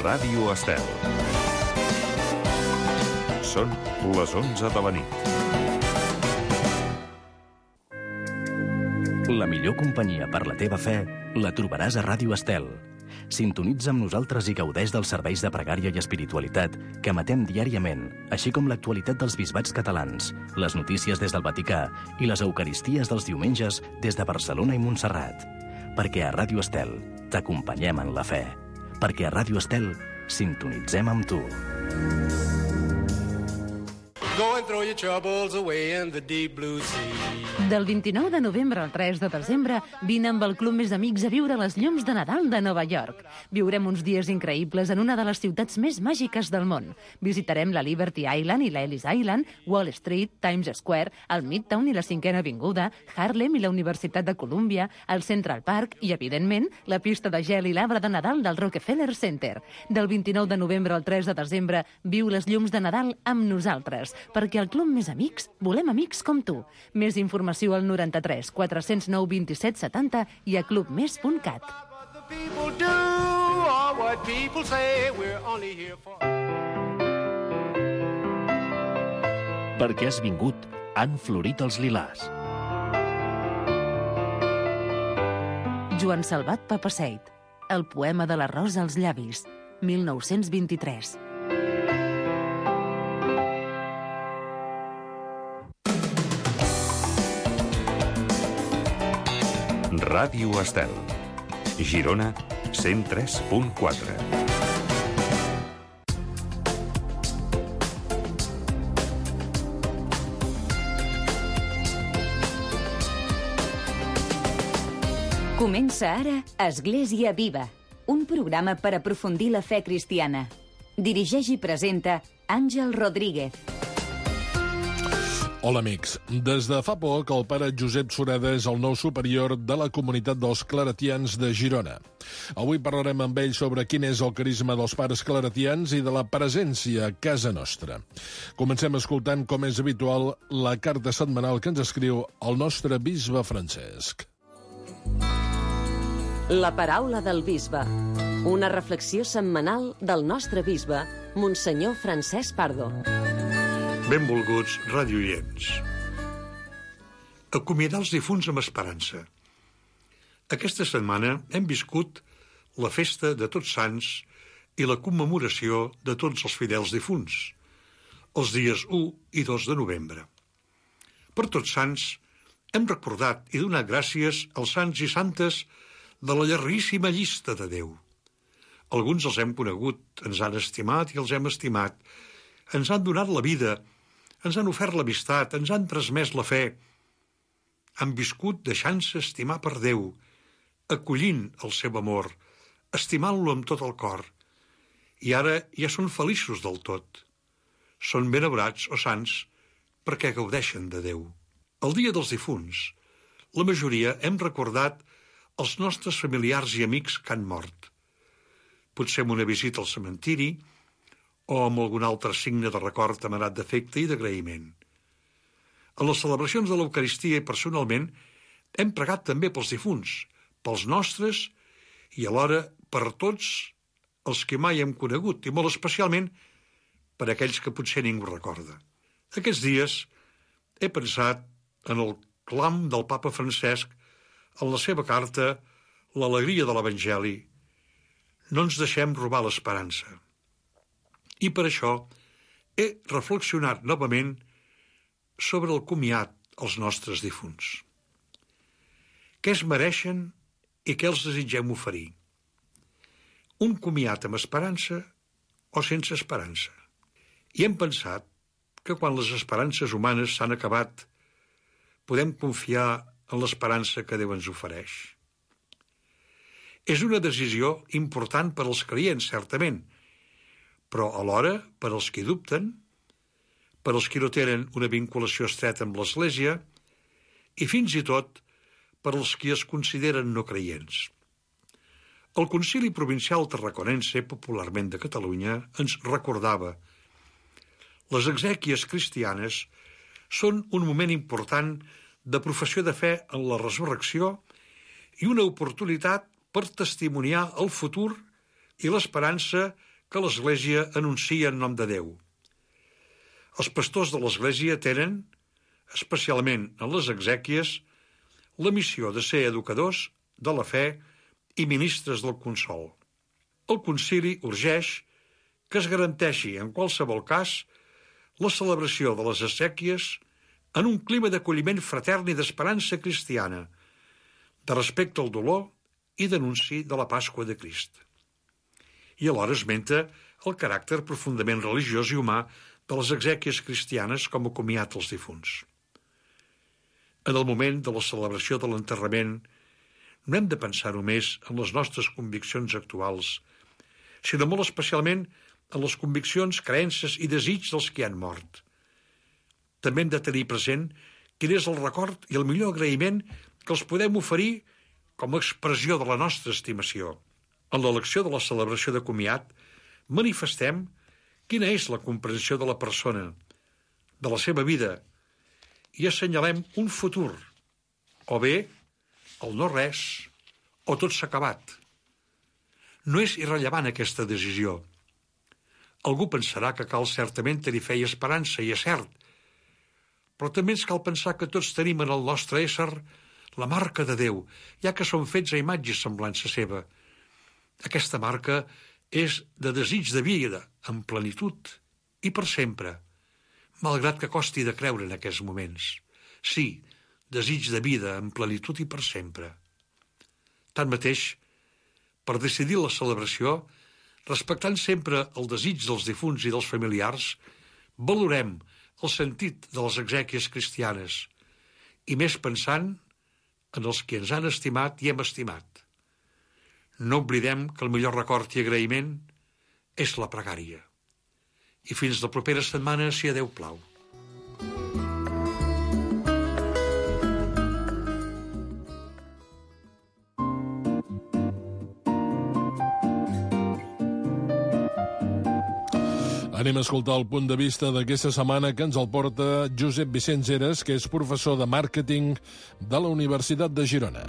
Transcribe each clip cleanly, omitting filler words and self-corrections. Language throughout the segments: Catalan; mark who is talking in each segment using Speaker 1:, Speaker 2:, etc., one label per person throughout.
Speaker 1: Ràdio Estel. Són les 11 de la nit.
Speaker 2: La millor companyia per la teva fe la trobaràs a Ràdio Estel. Sintonitza amb nosaltres i gaudeix dels serveis de pregària i espiritualitat que emetem diàriament, així com l'actualitat dels bisbats catalans, les notícies des del Vaticà i les eucaristies dels diumenges des de Barcelona i Montserrat. Perquè a Ràdio Estel t'acompanyem en la fe. Perquè a Ràdio Estel sintonitzem amb tu.
Speaker 3: Go and throw your troubles away in the deep blue sea.
Speaker 4: Del 29 de novembre al 3 de desembre, vine amb el Club Més Amics a viure les llums de Nadal de Nova York. Viurem uns dies increïbles en una de les ciutats més màgiques del món. Visitarem la Liberty Island i la Ellis Island, Wall Street, Times Square, el Midtown i la 5ª Avinguda, Harlem i la Universitat de Colúmbia, el Central Park i, evidentment, la pista de gel i l'arbre de Nadal del Rockefeller Center. Del 29 de novembre al 3 de desembre, viu les llums de Nadal amb nosaltres, perquè al Club Més Amics volem amics com tu. Més informació al 93 409 27 70 i a clubmes.cat.
Speaker 2: Perquè has vingut, han florit els lilars.
Speaker 4: Joan Salvat Papaseit, el poema de la rosa als llavis, 1923.
Speaker 1: Ràdio Estel. Girona, 103.4.
Speaker 5: Comença ara Església Viva, un programa per aprofundir la fe cristiana. Dirigeix i presenta Àngel Rodríguez.
Speaker 6: Hola, amics. Des de fa poc, el pare Josep Sureda és el nou superior de la comunitat dels claretians de Girona. Avui parlarem amb ell sobre quin és el carisma dels pares claretians i de la presència a casa nostra. Comencem escoltant, com és habitual, la carta setmanal que ens escriu el nostre bisbe Francesc.
Speaker 7: La paraula del bisbe. Una reflexió setmanal del nostre bisbe, Monsenyor Francesc Pardo.
Speaker 8: Benvolguts radioients. Acomiadar els difunts amb esperança. Aquesta setmana hem viscut la festa de Tots Sants i la commemoració de tots els fidels difunts, els dies 1 i 2 de novembre. Per Tots Sants hem recordat i donat gràcies als sants i santes de la llarguíssima llista de Déu. Alguns els hem conegut, ens han estimat i els hem estimat, ens han donat la vida, ens han ofert l'amistat, ens han transmès la fe. Han viscut deixant-se estimar per Déu, acollint el seu amor, estimant-lo amb tot el cor. I ara ja són feliços del tot. Són benaurats o sants perquè gaudeixen de Déu. El dia dels difunts, la majoria hem recordat els nostres familiars i amics que han mort. Potser amb una visita al cementiri, o amb algun altre signe de record amarat d'afecte i d'agraïment. En les celebracions de l'Eucaristia i personalment hem pregat també pels difunts, pels nostres i alhora per tots els que mai hem conegut i molt especialment per aquells que potser ningú recorda. Aquests dies he pensat en el clam del papa Francesc en la seva carta L'alegria de l'Evangeli. No ens deixem robar l'esperança. I per això he reflexionat novament sobre el comiat als nostres difunts. Què es mereixen i què els desitgem oferir? Un comiat amb esperança o sense esperança? I hem pensat que quan les esperances humanes s'han acabat, podem confiar en l'esperança que Déu ens ofereix. És una decisió important per als creients, certament, però alhora, per als qui dubten, per als qui no tenen una vinculació estreta amb l'Església i fins i tot per als qui es consideren no creients. El Concili Provincial Tarraconense, popularment de Catalunya, ens recordava: les exèquies cristianes són un moment important de professió de fe en la resurrecció i una oportunitat per testimoniar el futur i l'esperança que l'Església anuncia en nom de Déu. Els pastors de l'Església tenen, especialment en les exèquies, la missió de ser educadors de la fe i ministres del consol. El concili urgeix que es garanteixi en qualsevol cas la celebració de les exèquies en un clima d'acolliment fratern i d'esperança cristiana, de respecte al dolor i d'anunci de la Pasqua de Crist. I alhora esmenta el caràcter profundament religiós i humà de les exèquies cristianes com a comiat als difunts. En el moment de la celebració de l'enterrament, no hem de pensar només en les nostres conviccions actuals, sinó molt especialment en les conviccions, creences i desig dels que han mort. També hem de tenir present quin és el record i el millor agraïment que els podem oferir com a expressió de la nostra estimació. En l'elecció de la celebració de comiat, manifestem quina és la comprensió de la persona, de la seva vida, i assenyalem un futur, o bé el no res, o tot s'ha acabat. No és irrellevant aquesta decisió. Algú pensarà que cal certament tenir fe i esperança, i és cert, però també ens cal pensar que tots tenim en el nostre ésser la marca de Déu, ja que som fets a imatge i semblança seva. Aquesta marca és de desig de vida, en plenitud i per sempre, malgrat que costi de creure en aquests moments. Sí, desig de vida, en plenitud i per sempre. Tanmateix, per decidir la celebració, respectant sempre el desig dels difunts i dels familiars, valorem el sentit de les exèquies cristianes i més pensant en els que ens han estimat i hem estimat. No oblidem que el millor record i agraïment és la pregària. I fins la propera setmana, si a Déu plau.
Speaker 6: Anem a escoltar el punt de vista d'aquesta setmana que ens el porta Josep Vicenç Heras, que és professor de màrqueting de la Universitat de Girona.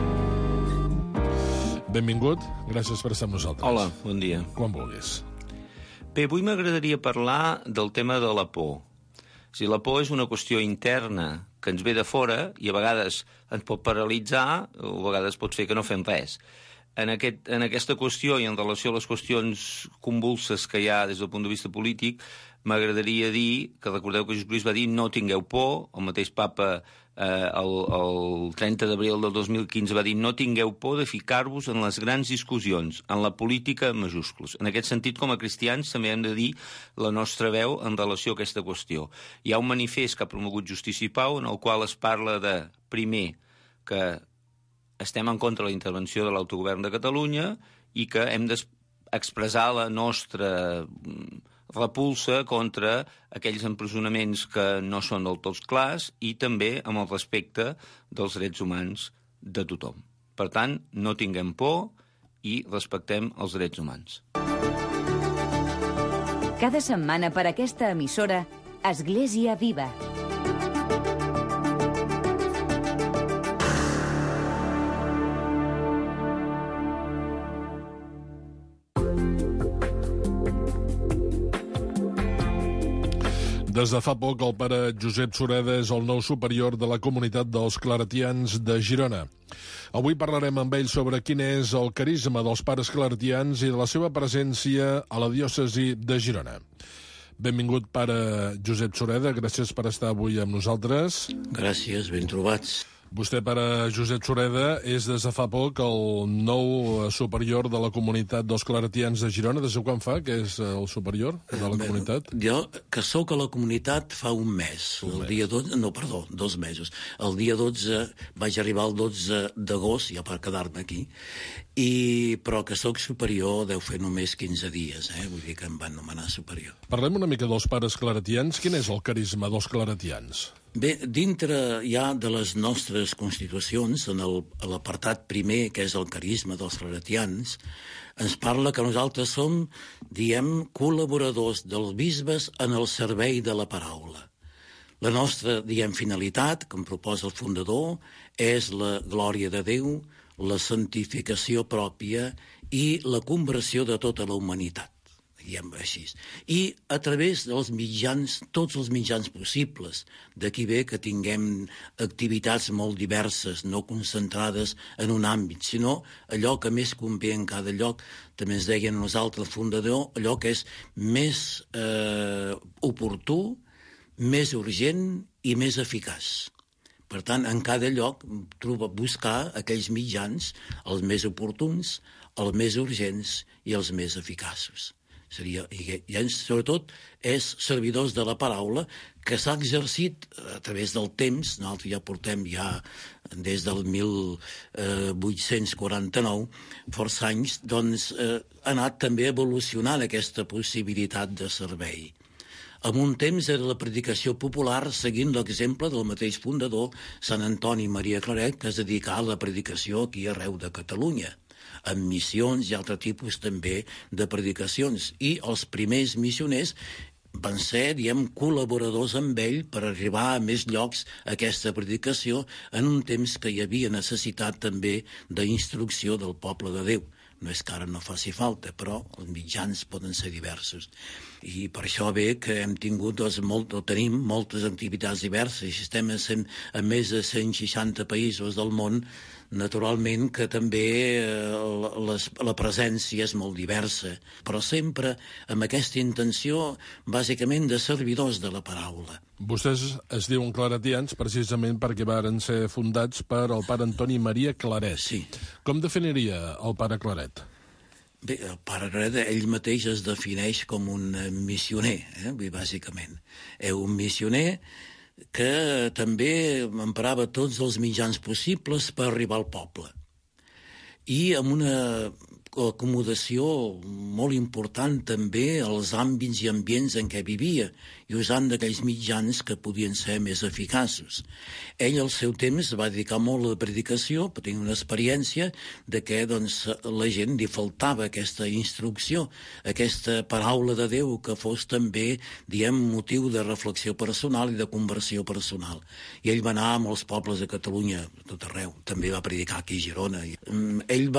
Speaker 6: Benvingut, gràcies per estar amb nosaltres.
Speaker 9: Hola, bon dia.
Speaker 6: Quan vulguis.
Speaker 9: Bé, avui m'agradaria parlar del tema de la por. La por és una qüestió interna que ens ve de fora i a vegades ens pot paralitzar o a vegades pot fer que no fem res. En aquesta qüestió i en relació a les qüestions convulses que hi ha des del punt de vista polític, m'agradaria dir que recordeu que Jesucrist va dir no tingueu por, el mateix papa el 30 d'abril del 2015 va dir no tingueu por de ficar-vos en les grans discussions, en la política en majúscules. En aquest sentit, com a cristians, també hem de dir la nostra veu en relació a aquesta qüestió. Hi ha un manifest que ha promogut Justícia i Pau en el qual es parla de, primer, que estem en contra de la intervenció de l'autogovern de Catalunya i que hem d'expressar la nostra repulsa contra aquells empresonaments que no són del tot clars i també amb el respecte dels drets humans de tothom. Per tant, no tinguem por i respectem els drets humans.
Speaker 5: Cada setmana per aquesta emissora, Església Viva.
Speaker 6: Des de fa poc, el pare Josep Sureda és el nou superior de la comunitat dels claretians de Girona. Avui parlarem amb ell sobre quin és el carisma dels pares claretians i de la seva presència a la diòcesi de Girona. Benvingut, pare Josep Sureda, gràcies per estar avui amb nosaltres.
Speaker 10: Gràcies, ben trobats.
Speaker 6: Vostè, pare Josep Sureda, és des de fa poc el nou superior de la comunitat dels claretians de Girona. Des de quan fa que és el superior de la comunitat?
Speaker 10: Jo, que sóc a la comunitat fa un mes. Dia 12, no, perdó, 2 mesos. El dia 12 vaig arribar el 12 d'agost, ja per quedar-me aquí, però que sóc superior deu fer només 15 dies, vull dir que em van nomenar superior.
Speaker 6: Parlem una mica dels pares claretians. Quin és el carisma dels claretians?
Speaker 10: Bé, dintre ja de les nostres constitucions, en l'apartat primer, que és el carisma dels claretians, ens parla que nosaltres som, diem, col·laboradors dels bisbes en el servei de la paraula. La nostra, diem, finalitat, com proposa el fundador, és la glòria de Déu, la santificació pròpia i la conversió de tota la humanitat. diguem així. I a través dels mitjans, tots els mitjans possibles. D'aquí ve que tinguem activitats molt diverses, no concentrades en un àmbit, sinó allò que més convé en cada lloc. També ens deien nosaltres, el fundador, allò que és més oportú, més urgent i més eficaç. Per tant, en cada lloc buscar aquells mitjans, els més oportuns, els més urgents i els més eficaços. Sobretot, és servidors de la paraula que s'ha exercit a través del temps. Nosaltres ja portem des del 1849, força anys, doncs ha anat també evolucionant aquesta possibilitat de servei. En un temps era la predicació popular seguint l'exemple del mateix fundador, Sant Antoni Maria Claret, que es dedicà a la predicació aquí arreu de Catalunya, amb missions i altres tipus també de predicacions. I els primers missioners van ser, col·laboradors amb ell per arribar a més llocs a aquesta predicació en un temps que hi havia necessitat també d'instrucció del poble de Déu. No és que ara no faci falta, però els mitjans poden ser diversos. I per això ve que hem tingut, tenim moltes activitats diverses. Si estem a més de 160 països del món, naturalment que també la presència és molt diversa, però sempre amb aquesta intenció, bàsicament, de servidors de la paraula.
Speaker 6: Vostès es diuen claretians precisament perquè varen ser fundats per el pare Antoni Maria Claret.
Speaker 10: Sí.
Speaker 6: Com definiria el pare Claret?
Speaker 10: Bé, el pare Claret, ell mateix es defineix com un missioner, bàsicament. Un missioner que també emprava tots els mitjans possibles per arribar al poble. I amb una acomodació molt important també als àmbits i ambients en què vivia i usant d'aquells mitjans que podien ser més eficaços. Ell al seu temps va dedicar molt a la predicació, però tenia una experiència de que la gent li faltava aquesta instrucció, aquesta paraula de Déu que fos també, motiu de reflexió personal i de conversió personal. I ell va anar a molts pobles de Catalunya, tot arreu, també va predicar aquí a Girona. Ell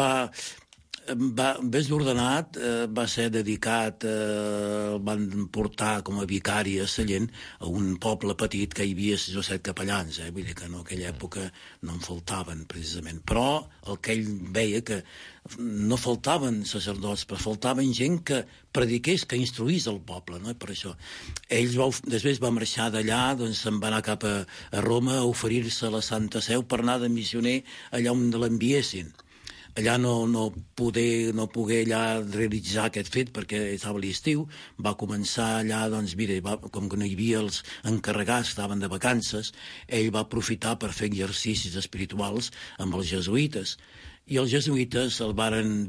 Speaker 10: més ordenat, va ser dedicat, van portar com a vicari a Sallent a un poble petit que hi havia 6 o 7 capellans, vull dir que en aquella època no en faltaven precisament, però el que ell veia que no faltaven sacerdots, però faltaven gent que prediqués, que instruís el poble, no? Per això ell després va marxar d'allà, doncs se'n va anar cap a Roma a oferir-se a la Santa Seu per anar de missioner allà on l'enviessin. Allà no pogué allà realitzar aquest fet perquè estava l'estiu, va començar allà, doncs mira, com que no hi havia els encarregats, estaven de vacances, ell va aprofitar per fer exercicis espirituals amb els jesuïtes. I els jesuïtes el varen,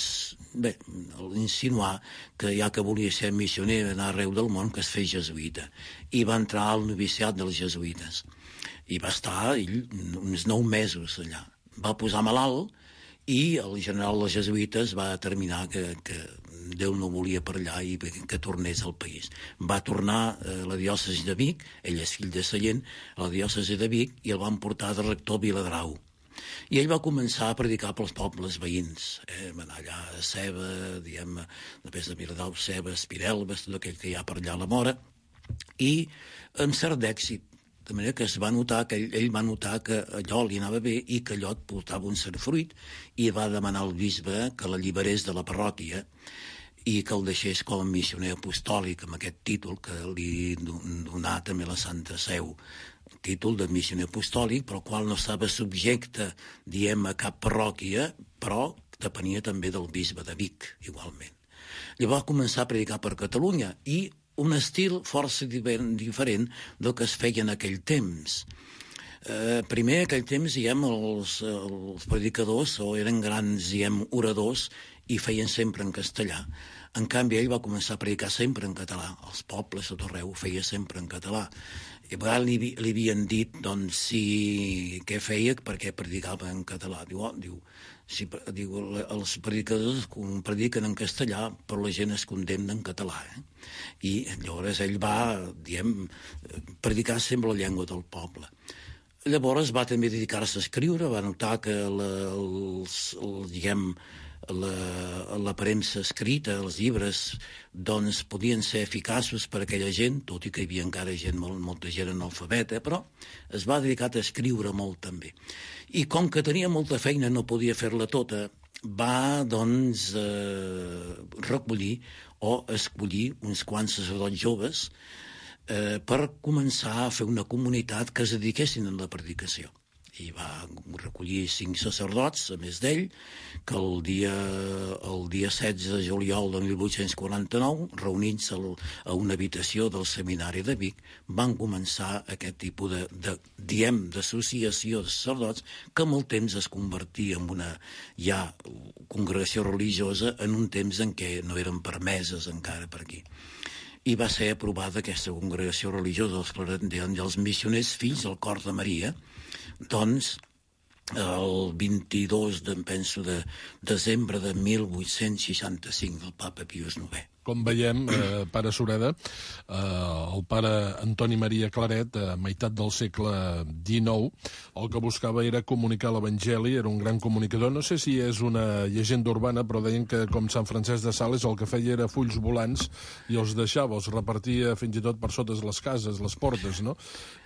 Speaker 10: insinuar que ja que volia ser missioner anar arreu del món, que es fes jesuïta. I va entrar al noviciat dels jesuïtes. I va estar ell uns 9 mesos allà. Va posar malalt, i el general dels jesuïtes va determinar que Déu no volia per allà i que tornés al país. Va tornar a la diòcesi de Vic, ell és fill de Sallent, a la diòcesi de Vic, i el van portar de rector a Viladrau. I ell va començar a predicar pels pobles veïns. Va anar allà a Ceba, després de Viladrau, Ceba, Espirelves, tot aquell que hi ha per allà a la Mora, i amb cert d'èxit. De manera que ell va notar que allò li anava bé i que allò portava un cert fruit i va demanar al bisbe que l'alliberés de la parròquia i que el deixés com a missioner apostòlic amb aquest títol que li donà també la Santa Seu, títol de missioner apostòlic, però el qual no estava subjecte, a cap parròquia, però depenia també del bisbe de Vic, igualment. Llavors va començar a predicar per Catalunya i un estil força diferent del que es feia en aquell temps. Primer, en aquell temps, els predicadors eren grans, oradors i feien sempre en castellà. En canvi, ell va començar a predicar sempre en català. Els pobles, tot arreu, feia sempre en català. I a vegades li havien dit, què feia, perquè predicava en català. Els predicadors prediquen en castellà, però la gent es condemna en català. I llavors ell va, predicar sempre la llengua del poble. Llavors va també dedicar-se a escriure, va notar que la premsa escrita, els llibres, doncs podien ser eficaços per a aquella gent, tot i que hi havia encara gent, molta gent analfabeta, però es va dedicar a escriure molt també. I com que tenia molta feina, no podia fer-la tota, va, doncs, recollir o escollir uns quants sacerdots joves per començar a fer una comunitat que es dediquessin a la predicació. I va recollir 5 sacerdots, a més d'ell, que el dia 16 de juliol de 1849, reunits a una habitació del seminari de Vic, van començar aquest tipus d'associació de sacerdots que amb el temps es convertia en una ja congregació religiosa en un temps en què no eren permeses encara per aquí. I va ser aprovada aquesta congregació religiosa dels claretians i els missioners fills del Cor de Maria, doncs el 22 de desembre de 1865 del papa Pius IX.
Speaker 6: Com veiem, pare Sureda, el pare Antoni Maria Claret, a meitat del segle XIX, el que buscava era comunicar l'Evangeli, era un gran comunicador. No sé si és una llegenda urbana, però deien que, com Sant Francesc de Sales, el que feia era fulls volants i els deixava, els repartia fins i tot per sota les cases, les portes, no?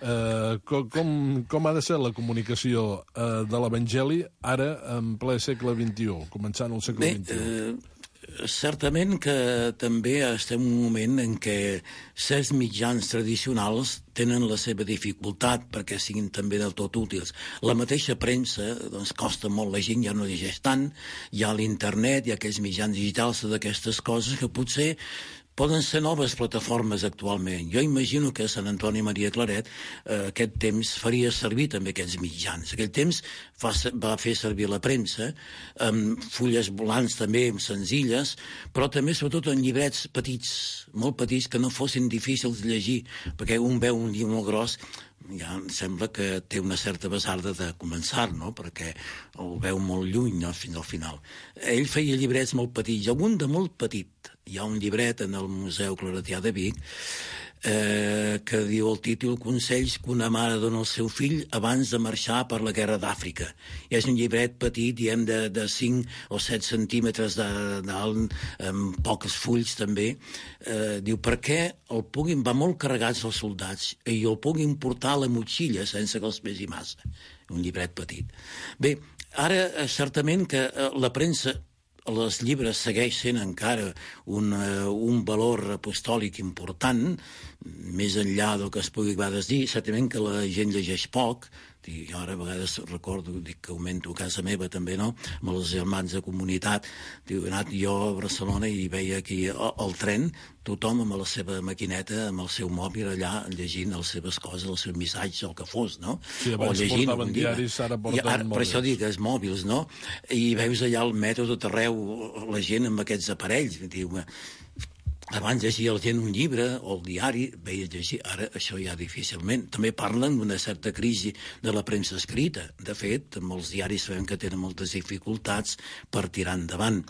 Speaker 6: Com ha de ser la comunicació de l'Evangeli ara, en ple segle XXI, començant el segle XXI?
Speaker 10: Certament que també estem en un moment en què certs mitjans tradicionals tenen la seva dificultat perquè siguin també del tot útils. La mateixa premsa doncs, costa molt, la gent ja no llegeix tant, hi ha l'internet, hi ha aquells mitjans digitals d'aquestes coses que potser poden ser noves plataformes actualment. Jo imagino que Sant Antoni Maria Claret aquest temps faria servir també aquests mitjans. Aquell temps va fer servir la premsa, amb fulles volants també, senzilles, però també sobretot en llibrets petits, molt petits, que no fossin difícils de llegir, perquè un veu un llibre molt gros, ja em sembla que té una certa basarda de començar, no?, perquè el veu molt lluny, no?, fins al final. Ell feia llibrets molt petits, algun de molt petit. Hi ha un llibret en el Museu Claretià de Vic que diu el títol Consells que una mare dona al seu fill abans de marxar per la guerra d'Àfrica. I és un llibret petit, diem, de 5 o 7 centímetres d'alt, amb pocs fulls també. Diu, perquè va molt carregats els soldats i el puguin portar a la motxilla sense que els pesi massa. Un llibret petit. Bé, ara certament que la premsa, els llibres segueix sent encara un valor apostòlic important, més enllà del que es pugui a vegades dir. Certament que la gent llegeix poc, jo ara a vegades recordo, dic que augmento a casa meva també, no?, amb els germans de comunitat. He anat jo a Barcelona i veia aquí al tren tothom amb la seva maquineta, amb el seu mòbil allà llegint les seves coses, els seus missatges, el que fos, no?
Speaker 6: Sí, abans portaven diaris, ara porten mòbils.
Speaker 10: Per això dic, els mòbils, no? I veus allà al metro tot arreu la gent amb aquests aparells. Diu, abans llegia la gent un llibre o el diari, veia llegir, ara això ja difícilment. També parlen d'una certa crisi de la premsa escrita. De fet, molts diaris sabem que tenen moltes dificultats per tirar endavant.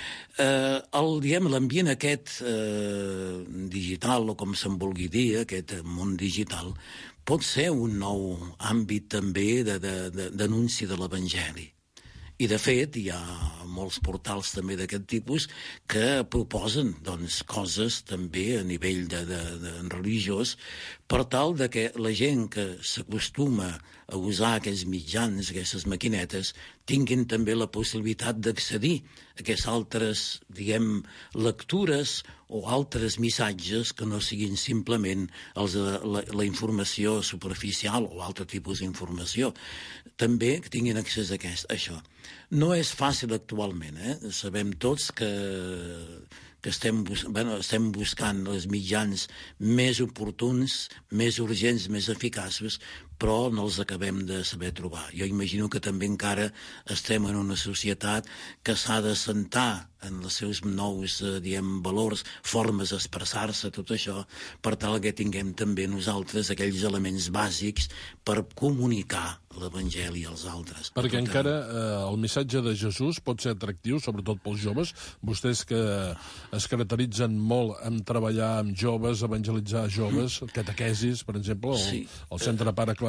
Speaker 10: L'ambient aquest digital, o com se'n vulgui dir, aquest món digital, pot ser un nou àmbit també d'anunci de l'Evangeli. I, de fet, hi ha molts portals també d'aquest tipus que proposen coses també a nivell religiós per tal que la gent que s'acostuma a usar aquests mitjans, aquestes maquinetes, tinguin també la possibilitat d'accedir a aquestes altres, diguem, lectures o altres missatges que no siguin simplement la informació superficial o altre tipus d'informació. També que tinguin accés a això. No és fàcil actualment, Sabem tots que estem buscant els mitjans més oportuns, més urgents, més eficaços, però no els acabem de saber trobar. Jo imagino que també encara estem en una societat que s'ha d'assentar en els seus nous, valors, formes d'expressar-se, tot això, per tal que tinguem també nosaltres aquells elements bàsics per comunicar l'Evangeli als altres.
Speaker 6: Perquè encara el missatge de Jesús pot ser atractiu, sobretot pels joves. Vostès que es caracteritzen molt en treballar amb joves, evangelitzar joves, catequesis, per exemple, el Centre Pare Claret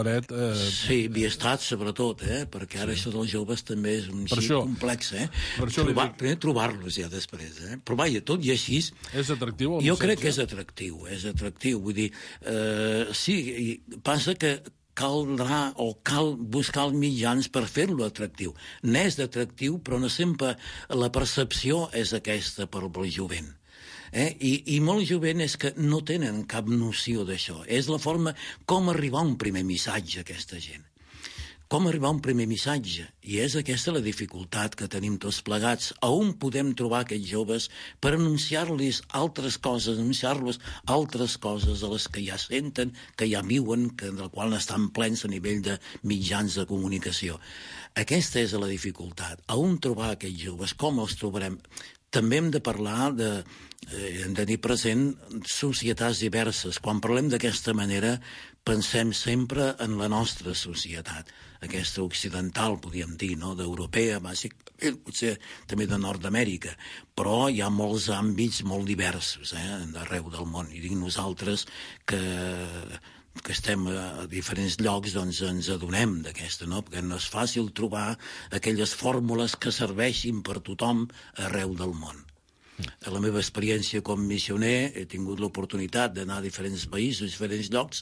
Speaker 6: Claret...
Speaker 10: Sí, havia estat, sobretot, perquè ara això dels joves també és un xic complex, primer trobar-los ja després, però vaja, tot i així...
Speaker 6: És atractiu el
Speaker 10: jo
Speaker 6: missatge?
Speaker 10: Crec que és atractiu, vull dir, sí, passa que caldrà o cal buscar els mitjans per fer-lo atractiu. N'és d'atractiu, però no sempre la percepció és aquesta per al jovent. I molt jovent és que no tenen cap noció d'això. És la forma com arribar a un primer missatge a aquesta gent. Com arribar a un primer missatge? I és aquesta la dificultat que tenim tots plegats. A on podem trobar aquests joves per anunciar-los altres coses, anunciar-los altres coses de les que ja senten, que ja viuen, del qual estan plens a nivell de mitjans de comunicació. Aquesta és la dificultat. A on trobar aquests joves? Com els trobarem? També hem de parlar hem de tenir present societats diverses. Quan parlem d'aquesta manera, pensem sempre en la nostra societat, aquesta occidental, podríem dir, no? D'europea, bàsicament, potser també de Nord-Amèrica, però hi ha molts àmbits molt diversos d'arreu del món. I dic nosaltres que estem a diferents llocs, doncs ens adonem d'aquesta, no? Perquè no és fàcil trobar aquelles fórmules que serveixin per tothom arreu del món. A la meva experiència com missioner he tingut l'oportunitat d'anar a diferents països, diferents llocs,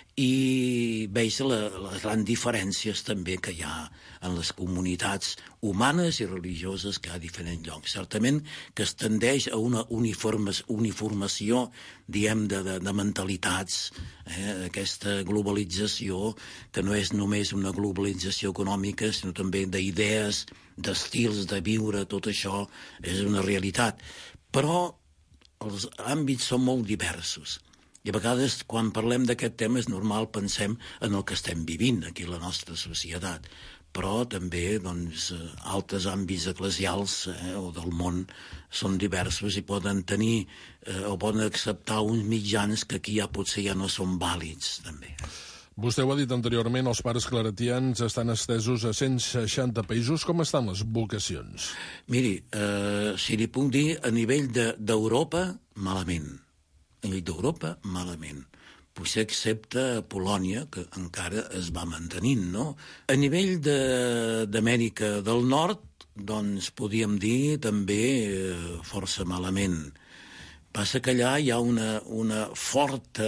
Speaker 10: i veig les grans diferències també que hi ha en les comunitats humanes i religioses que hi ha a diferents llocs. Certament que es tendeix a una uniformació, diem, de mentalitats, aquesta globalització, que no és només una globalització econòmica, sinó també d'idees, d'estils de viure, tot això és una realitat. Però els àmbits són molt diversos. I a vegades, quan parlem d'aquest tema, és normal, pensem en el que estem vivint aquí a la nostra societat. Però també, doncs, altres àmbits eclesials o del món són diversos i poden tenir o poden acceptar uns mitjans que aquí ja potser ja no són vàlids, també.
Speaker 6: Vostè ho ha dit anteriorment, els pares claretians estan estesos a 160 països. Com estan les vocacions?
Speaker 10: Miri, si li puc dir, a nivell d'Europa, malament. A nivell d'Europa, malament. Potser excepte Polònia, que encara es va mantenint, no? A nivell d'Amèrica del Nord, doncs podíem dir també força malament. Passa que allà hi ha una forta,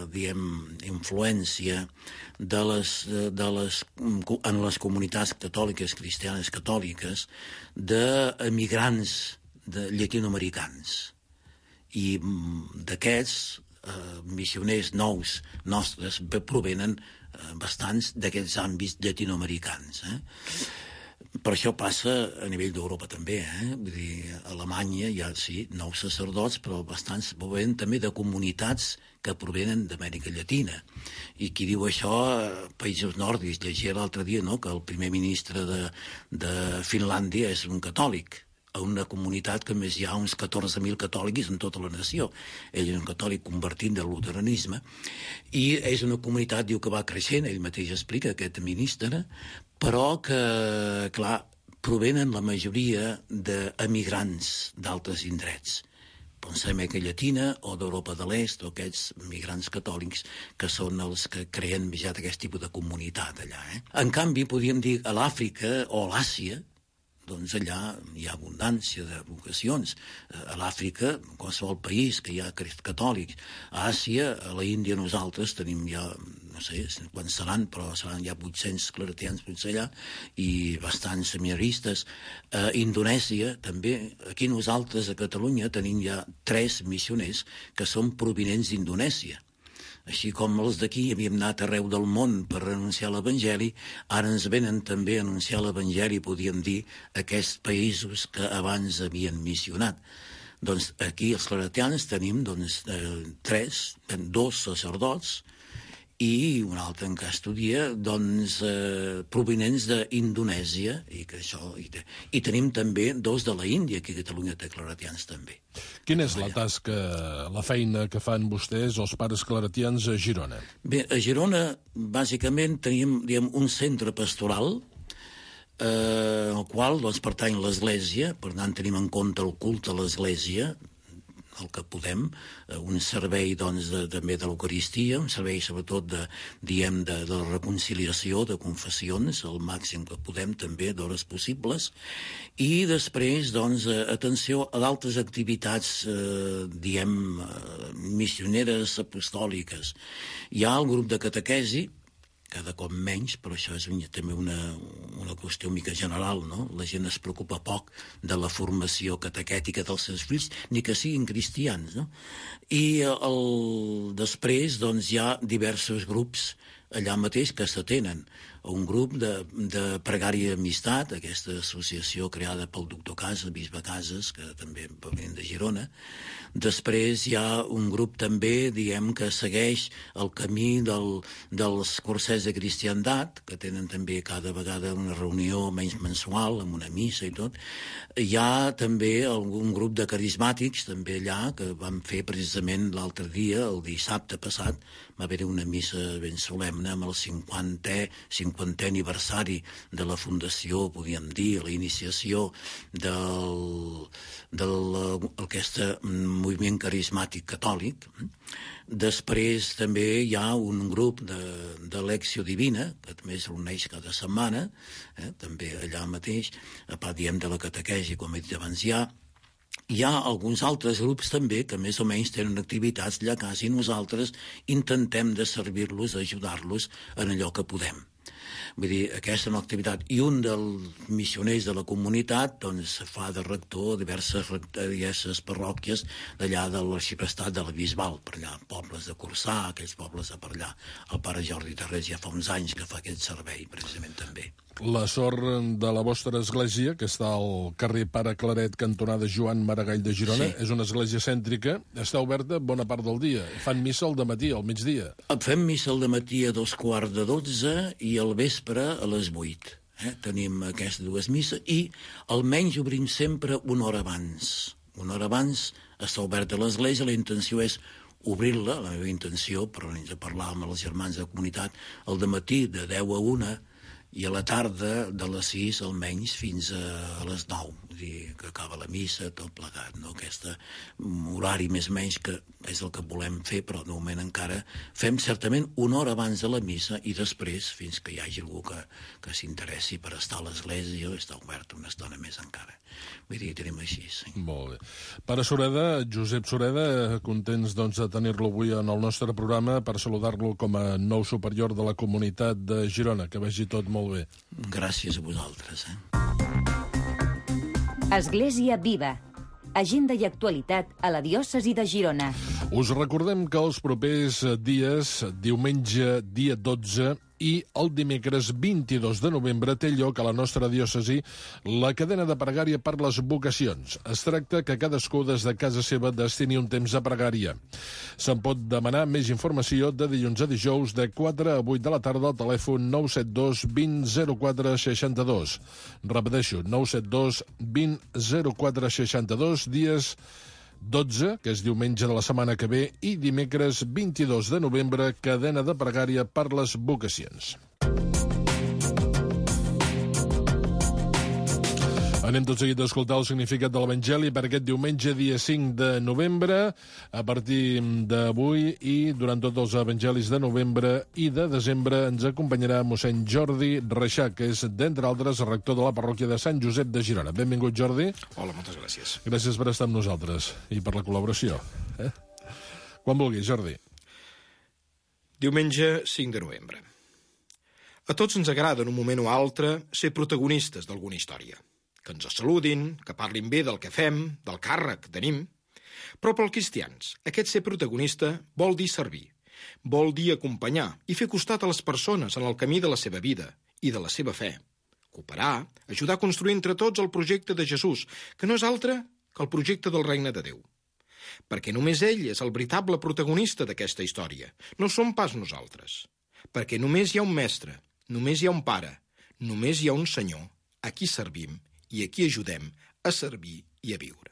Speaker 10: influència en les comunitats catòliques, cristianes catòliques, d'emigrants llatinoamericans. I d'aquests missioners nous nostres provenen bastants d'aquests àmbits llatinoamericans. Per això passa a nivell d'Europa també, Vull dir, a Alemanya hi ha, sí, nous sacerdots, però bastants provenen també de comunitats que provenen d'Amèrica Llatina. I qui diu això, països nòrdics. Llegia l'altre dia, no?, que el primer ministre de Finlàndia és un catòlic, a una comunitat que més hi ha uns 14.000 catòlics en tota la nació. Ell és un catòlic convertit del luteranisme i és una comunitat, diu, que va creixent, ell mateix explica, aquest ministre, però que, clar, provenen la majoria d'emigrants d'altres indrets. Pensem a Amèrica Llatina o d'Europa de l'Est, o aquests migrants catòlics que són els que creen ja aquest tipus de comunitat allà. En canvi, podríem dir a l'Àfrica o a l'Àsia, doncs allà hi ha abundància de vocacions. A l'Àfrica, en qualsevol país que hi ha catòlics. A Àsia, a la Índia, nosaltres tenim ja, no sé quan seran, però seran ja 800 claretians potser allà, i bastants seminaristes. A Indonèsia, també, aquí nosaltres, a Catalunya, tenim ja 3 missioners que són provinents d'Indonèsia. Així com els d'aquí havíem anat arreu del món per anunciar l'Evangeli, ara ens venen també a anunciar l'Evangeli, podríem dir, aquests països que abans havien missionat. Doncs aquí els claretians tenim 2 sacerdots i un altre en què estudia, provinents d'Indonèsia, i tenim també 2 de la Índia, aquí a Catalunya té claretians també.
Speaker 6: Quina és la tasca, la feina que fan vostès, els pares claretians, a Girona?
Speaker 10: Bé, a Girona, bàsicament, tenim un centre pastoral, al qual pertany l'Església, per tant tenim en compte el culte a l'Església, el que podem, un servei doncs, també de l'Eucaristia, un servei sobretot de reconciliació, de confessions, el màxim que podem també d'hores possibles, i després doncs, atenció a d'altres activitats missioneres apostòliques. Hi ha el grup de catequesi, cada cop menys, però això és també una qüestió mica general, no? La gent es preocupa poc de la formació catequètica dels seus fills, ni que siguin cristians, no? I després doncs, hi ha diversos grups allà mateix que s'atenen. Un grup de pregària i amistat, aquesta associació creada pel doctor Casas, bisbe Casas, que també provenent de Girona. Després hi ha un grup també, que segueix el camí dels cursets de cristiandat, que tenen també cada vegada una reunió menys mensual, amb una missa i tot. Hi ha també un grup de carismàtics, també allà, que vam fer precisament l'altre dia, el dissabte passat, va haver-hi una missa ben solemne amb el 50è aniversari de la fundació, podríem dir, la iniciació d'aquest moviment carismàtic catòlic. Després també hi ha un grup de Lecció Divina, que també es reuneix cada setmana, també allà mateix, a part, de la catequesi, com he dit abans ja. Hi ha alguns altres grups també que més o menys tenen activitats allà a casa i nosaltres intentem de servir-los, ajudar-los en allò que podem. Vull dir, aquesta és una activitat. I un dels missioners de la comunitat doncs fa de rector diverses parròquies d'allà de l'arxiprestat de la Bisbal, per allà, pobles de Corçà, aquells pobles de per allà. El pare Jordi Tarrés ja fa uns anys que fa aquest servei, precisament també.
Speaker 6: La sort de la vostra església, que està al carrer Pare Claret, cantonada Joan Maragall de Girona, és una església cèntrica, està oberta bona part del dia. Fan missa al dematí, al migdia.
Speaker 10: Fem missa al dematí a 11:45 i al vespre a les 8. Tenim aquestes dues misses i almenys obrim sempre una hora abans. Una hora abans està oberta l'església, la intenció és obrir-la, la meva intenció, però hem de parlar amb els germans de comunitat, al dematí de 10 a 1 i a la tarda de les 6 almenys fins a les 9, vull dir, que acaba la missa, tot plegat, no? Aquest horari més o menys que és el que volem fer, però de moment encara fem certament una hora abans de la missa i després, fins que hi hagi algú que s'interessi per estar a l'església, està obert una estona més encara. Vull dir, tenim així, sí.
Speaker 6: Molt bé. Pare Sureda, Josep Sureda, contents doncs de tenir-lo avui en el nostre programa per saludar-lo com a nou superior de la comunitat de Girona. Que vagi tot molt bé.
Speaker 10: Gràcies a vosaltres.
Speaker 5: Església Viva. Agenda i actualitat a la diòcesi de Girona.
Speaker 6: Us recordem que els propers dies, diumenge dia 12 i el dimecres 22 de novembre, té lloc a la nostra diòcesi la cadena de pregària per les vocacions. Es tracta que cadascú des de casa seva destini un temps a pregària. Se'n pot demanar més informació de dilluns a dijous de 4 a 8 de la tarda al telèfon 972 20 04 62. Repeteixo, 972 20 04 62, dies 12, que és diumenge de la setmana que ve, i dimecres 22 de novembre, cadena de pregària per les vocacions. Anem tot seguit a escoltar el significat de l'Evangeli per aquest diumenge, dia 5 de novembre. A partir d'avui i durant tots els evangelis de novembre i de desembre ens acompanyarà mossèn Jordi Reixach, que és, d'entre altres, rector de la parròquia de Sant Josep de Girona. Benvingut, Jordi.
Speaker 11: Hola, moltes gràcies.
Speaker 6: Gràcies per estar amb nosaltres i per la col·laboració. Quan vulguis, Jordi.
Speaker 11: Diumenge 5 de novembre. A tots ens agrada en un moment o altre ser protagonistes d'alguna història. Que ens saludin, que parlin bé del que fem, del càrrec que tenim. Però pels cristians, aquest ser protagonista vol dir servir, vol dir acompanyar i fer costat a les persones en el camí de la seva vida i de la seva fe. Cooperar, ajudar a construir entre tots el projecte de Jesús, que no és altre que el projecte del regne de Déu. Perquè només ell és el veritable protagonista d'aquesta història, no som pas nosaltres. Perquè només hi ha un mestre, només hi ha un pare, només hi ha un senyor, a qui servim i a qui ajudem a servir i a viure.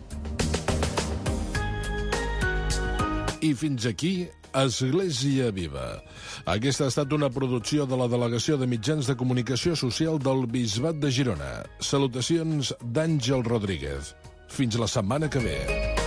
Speaker 6: I fins aquí, Església Viva. Aquesta ha estat una producció de la Delegació de Mitjans de Comunicació Social del Bisbat de Girona. Salutacions d'Àngel Rodríguez. Fins la setmana que ve.